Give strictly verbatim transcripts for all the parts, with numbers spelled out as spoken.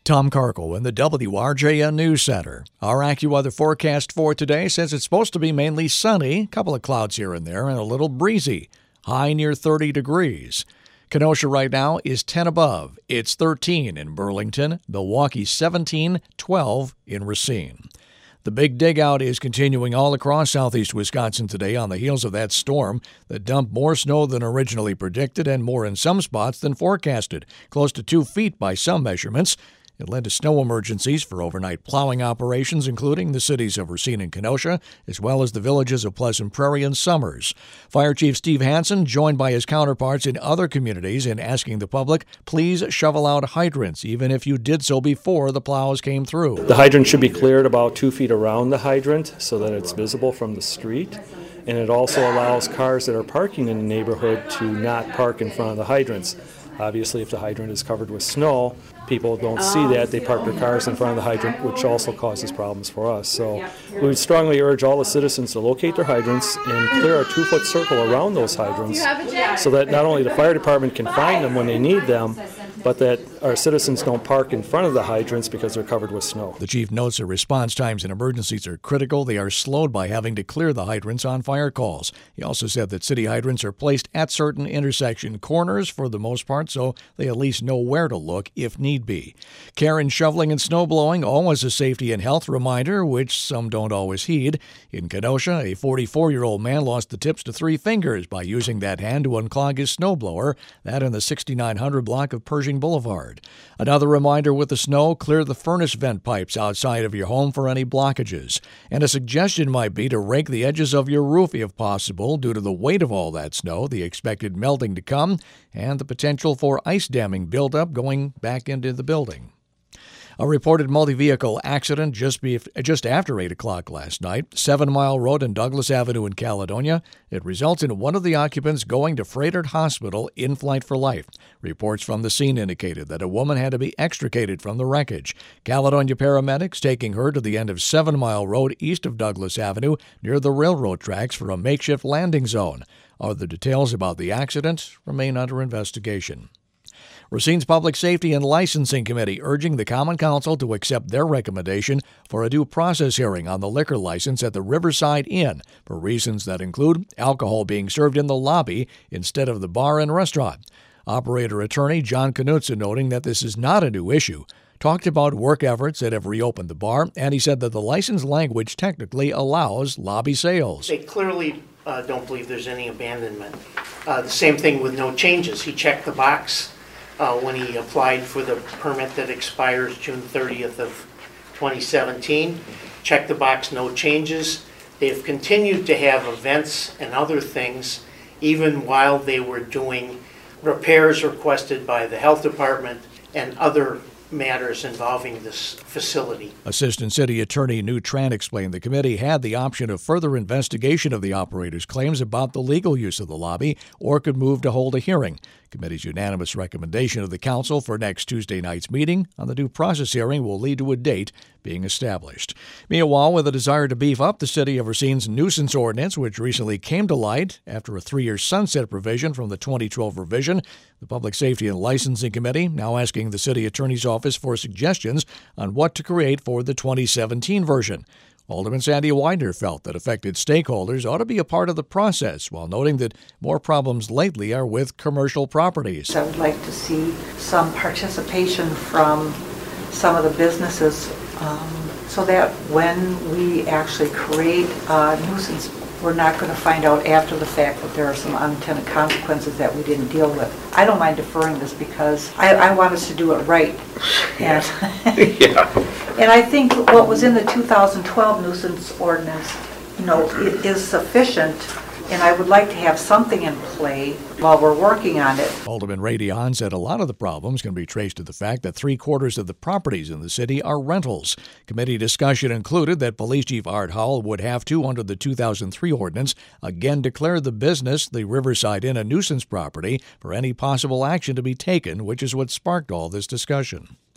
Tom Karkle in the W R J N News Center. Our AccuWeather forecast for today says it's supposed to be mainly sunny, a couple of clouds here and there, and a little breezy. High near thirty degrees. Kenosha right now is ten above. It's thirteen in Burlington, Milwaukee seventeen, twelve in Racine. The big dig out is continuing all across southeast Wisconsin today on the heels of that storm that dumped more snow than originally predicted and more in some spots than forecasted, close to two feet by some measurements. It led to snow emergencies for overnight plowing operations, including the cities of Racine and Kenosha, as well as the villages of Pleasant Prairie and Summers. Fire Chief Steve Hansen joined by his counterparts in other communities in asking the public, please shovel out hydrants, even if you did so before the plows came through. The hydrant should be cleared about two feet around the hydrant so that it's visible from the street. And it also allows cars that are parking in the neighborhood to not park in front of the hydrants. Obviously, if the hydrant is covered with snow, people don't see that. They park their cars in front of the hydrant, which also causes problems for us. So we would strongly urge all the citizens to locate their hydrants and clear a two-foot circle around those hydrants so that not only the fire department can find them when they need them, but that our citizens don't park in front of the hydrants because they're covered with snow. The chief notes that response times in emergencies are critical. They are slowed by having to clear the hydrants on fire calls. He also said that city hydrants are placed at certain intersection corners for the most part, so they at least know where to look if need be. Care in shoveling and snow blowing, always a safety and health reminder, which some don't always heed. In Kenosha, a forty-four-year-old man lost the tips to three fingers by using that hand to unclog his snowblower, that in the sixty-nine hundred block of Pershing Boulevard. Another reminder with the snow, clear the furnace vent pipes outside of your home for any blockages. And a suggestion might be to rake the edges of your roof if possible due to the weight of all that snow, the expected melting to come, and the potential for ice damming buildup going back into the building. A reported multi-vehicle accident just be, just after eight o'clock last night, Seven Mile Road and Douglas Avenue in Caledonia. It results in one of the occupants going to Froedtert Hospital in flight for life. Reports from the scene indicated that a woman had to be extricated from the wreckage. Caledonia paramedics taking her to the end of Seven Mile Road east of Douglas Avenue near the railroad tracks for a makeshift landing zone. Other details about the accident remain under investigation. Racine's Public Safety and Licensing Committee urging the Common Council to accept their recommendation for a due process hearing on the liquor license at the Riverside Inn for reasons that include alcohol being served in the lobby instead of the bar and restaurant. Operator attorney John Knutson, noting that this is not a new issue, talked about work efforts that have reopened the bar, and he said that the license language technically allows lobby sales. They clearly uh, don't believe there's any abandonment. Uh, the same thing with no changes. He checked the box Uh, when he applied for the permit that expires June thirtieth of twenty seventeen. Check the box, no changes. They've continued to have events and other things even while they were doing repairs requested by the health department and other matters involving this facility. Assistant City Attorney Newt Tran explained the committee had the option of further investigation of the operator's claims about the legal use of the lobby or could move to hold a hearing. Committee's unanimous recommendation of the council for next Tuesday night's meeting on the due process hearing will lead to a date being established. Meanwhile, with a desire to beef up the city of Racine's nuisance ordinance, which recently came to light after a three-year sunset provision from the twenty twelve revision, the Public Safety and Licensing Committee now asking the city attorney's office for suggestions on what to create for the twenty seventeen version. Alderman Sandy Widener felt that affected stakeholders ought to be a part of the process, while noting that more problems lately are with commercial properties. I would like to see some participation from some of the businesses um, so that when we actually create a nuisance, we're not going to find out after the fact that there are some unintended consequences that we didn't deal with. I don't mind deferring this because I, I want us to do it right. And, yeah. And I think what was in the two thousand twelve nuisance ordinance, you know, it is sufficient, and I would like to have something in play while we're working on it. Alderman Ray Dion said a lot of the problems can be traced to the fact that three-quarters of the properties in the city are rentals. Committee discussion included that Police Chief Art Howell would have to, under the two thousand three ordinance, again declare the business, the Riverside Inn, a nuisance property for any possible action to be taken, which is what sparked all this discussion.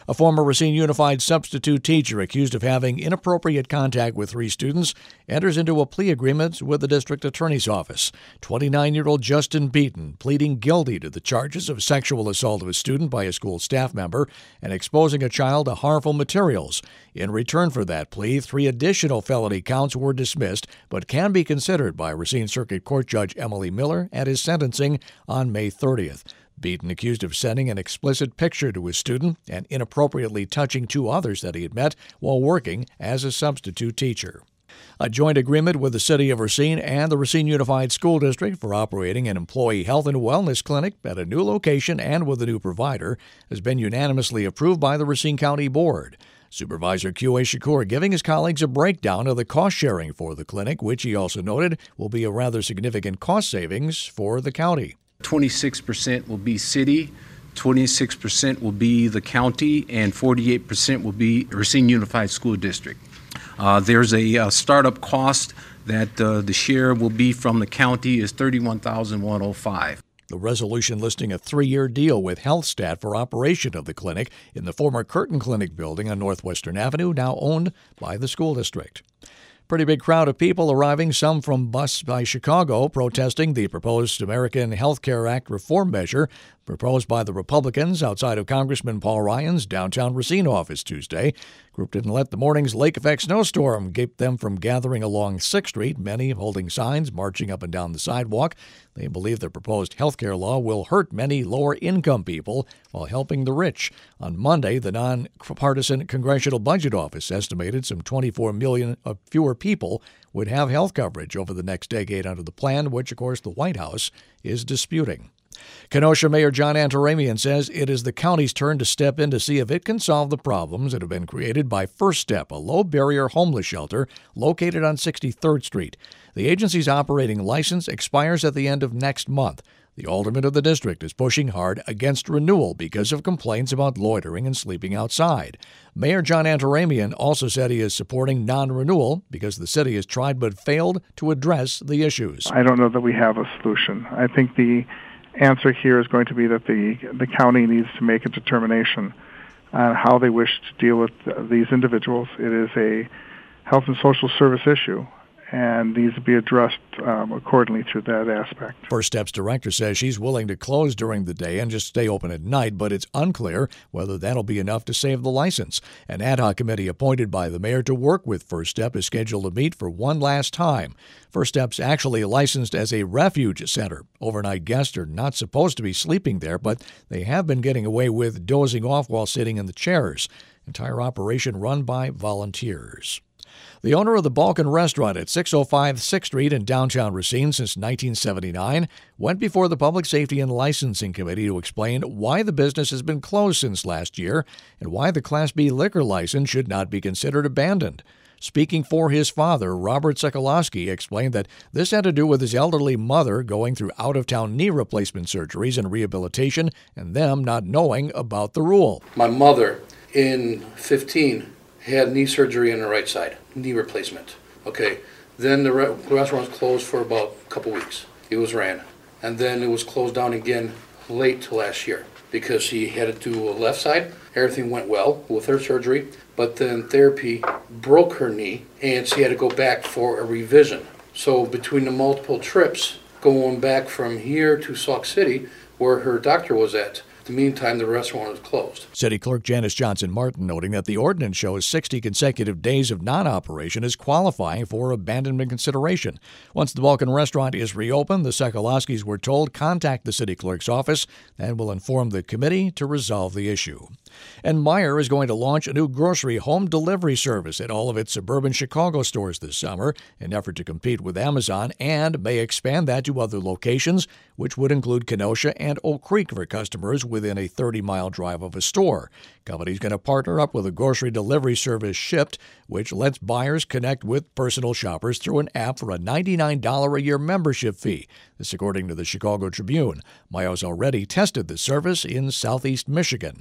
A former Racine Unified substitute teacher accused of having inappropriate contact with three students enters into a plea agreement with the district attorney's office. twenty-nine-year-old Justin Beaton pleading guilty to the charges of sexual assault of a student by a school staff member and exposing a child to harmful materials. In return for that plea, three additional felony counts were dismissed, but can be considered by Racine Circuit Court Judge Emily Miller at his sentencing on May thirtieth. Beaton accused of sending an explicit picture to his student and inappropriately touching two others that he had met while working as a substitute teacher. A joint agreement with the City of Racine and the Racine Unified School District for operating an employee health and wellness clinic at a new location and with a new provider has been unanimously approved by the Racine County Board. Supervisor Q A Shakur giving his colleagues a breakdown of the cost sharing for the clinic, which he also noted will be a rather significant cost savings for the county. twenty-six percent will be city, twenty-six percent will be the county, and forty-eight percent will be Racine Unified School District. Uh, there's a uh, startup cost that uh, the share will be from the county is thirty-one thousand one hundred five dollars. The resolution listing a three-year deal with HealthStat for operation of the clinic in the former Curtin Clinic building on Northwestern Avenue, now owned by the school district. Pretty big crowd of people arriving, some from Bus by Chicago, protesting the proposed American Health Care Act reform measure proposed by the Republicans outside of Congressman Paul Ryan's downtown Racine office Tuesday. Group didn't let the morning's lake-effect snowstorm keep them from gathering along sixth Street, many holding signs, marching up and down the sidewalk. They believe the proposed health care law will hurt many lower-income people while helping the rich. On Monday, the nonpartisan Congressional Budget Office estimated some twenty-four million fewer people would have health coverage over the next decade under the plan, which, of course, the White House is disputing. Kenosha Mayor John Antaramian says it is the county's turn to step in to see if it can solve the problems that have been created by First Step, a low-barrier homeless shelter located on sixty-third Street. The agency's operating license expires at the end of next month. The alderman of the district is pushing hard against renewal because of complaints about loitering and sleeping outside. Mayor John Antaramian also said he is supporting non-renewal because the city has tried but failed to address the issues. I don't know that we have a solution. I think the answer here is going to be that the the county needs to make a determination on how they wish to deal with these individuals. It is a health and social service issue and needs to be addressed um, accordingly through that aspect. First Step's director says she's willing to close during the day and just stay open at night, but it's unclear whether that'll be enough to save the license. An ad hoc committee appointed by the mayor to work with First Step is scheduled to meet for one last time. First Step's actually licensed as a refuge center. Overnight guests are not supposed to be sleeping there, but they have been getting away with dozing off while sitting in the chairs. Entire operation run by volunteers. The owner of the Balkan Restaurant at six oh five sixth Street in downtown Racine since nineteen seventy-nine went before the Public Safety and Licensing Committee to explain why the business has been closed since last year and why the Class B liquor license should not be considered abandoned. Speaking for his father, Robert Sokolowski explained that this had to do with his elderly mother going through out-of-town knee replacement surgeries and rehabilitation and them not knowing about the rule. My mother, in fifteen, had knee surgery on the right side, knee replacement. Okay, then the, re- the restaurant was closed for about a couple weeks. It was ran. And then it was closed down again late last year because she had to do a left side. Everything went well with her surgery, but then therapy broke her knee and she had to go back for a revision. So between the multiple trips going back from here to Sauk City, where her doctor was at, in the meantime, the restaurant was closed. City Clerk Janice Johnson Martin noting that the ordinance shows sixty consecutive days of non-operation as qualifying for abandonment consideration. Once the Balkan Restaurant is reopened, the Sokolowskis were told contact the city clerk's office and will inform the committee to resolve the issue. And Meijer is going to launch a new grocery home delivery service at all of its suburban Chicago stores this summer in an effort to compete with Amazon, and may expand that to other locations, which would include Kenosha and Oak Creek for customers within a thirty-mile drive of a store. Company's going to partner up with a grocery delivery service Shipt, which lets buyers connect with personal shoppers through an app for a ninety-nine dollars a year membership fee. This according to the Chicago Tribune. Meijer's already tested the service in southeast Michigan.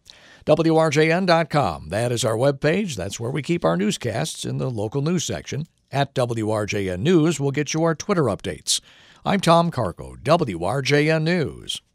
W R J N dot com. That is our webpage. That's where we keep our newscasts in the local news section. At W R J N News, we'll get you our Twitter updates. I'm Tom Carco, W R J N News.